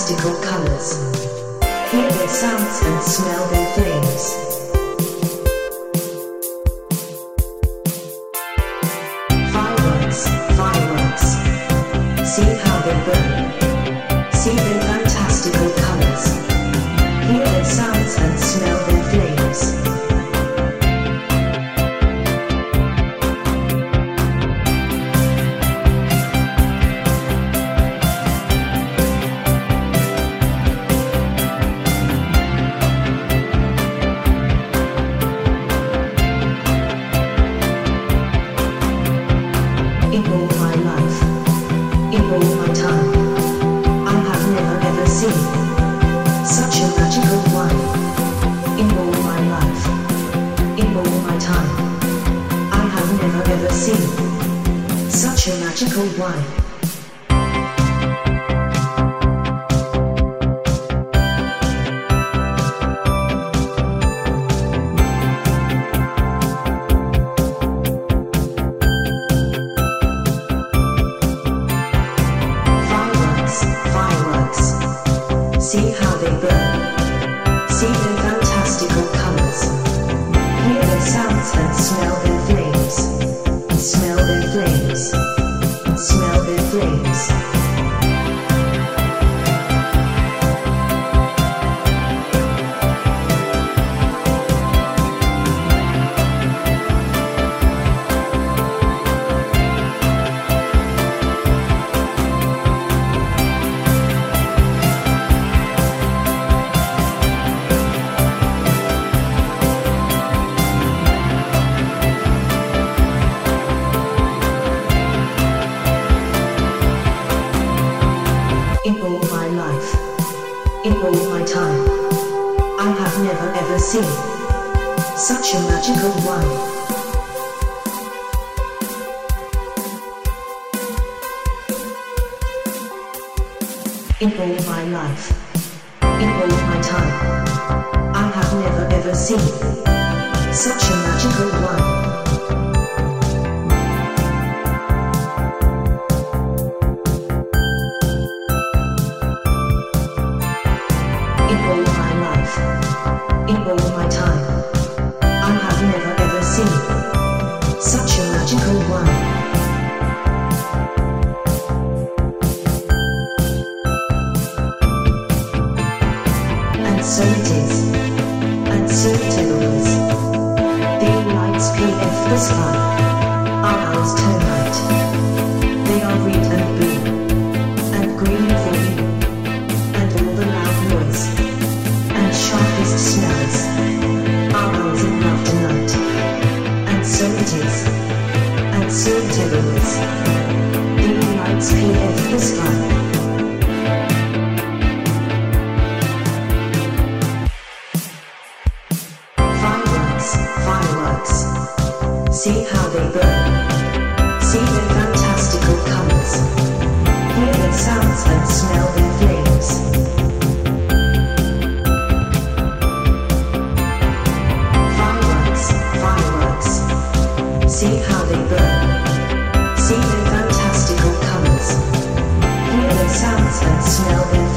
fantastical colors. Hear their sounds and smell their flames. Fireworks, fireworks. See how they burn. See their fantastical colors. Hear their sounds and smell their flames. In all my life, in all my time, I have never ever seen such a magical wine. In all my life, in all my time, I have never ever seen such a magical wine. See how they burn. See their fantastical colors. Hear their sounds and smell their flames. Smell their flames. Smell their flames. In all my life, in all my time, I have never ever seen such a magical wine. In all my life, in all my time, I have never ever seen such a magical wine. In all my life, in all my time, I have never ever seen such a magical wine. And so it is, and so it is. The lights PF the sky, our eyes tonight. They are red and blue, and green for you, and all the loud noise and sharpest smells are ours in love tonight. And so it is, and so it is. The lights PF the sky. Fireworks, fireworks. See how they burn. See their fantastical colors. Hear their sounds and smell their flames. Fireworks, fireworks. See how they burn. See their fantastical colors. Hear their sounds and smell their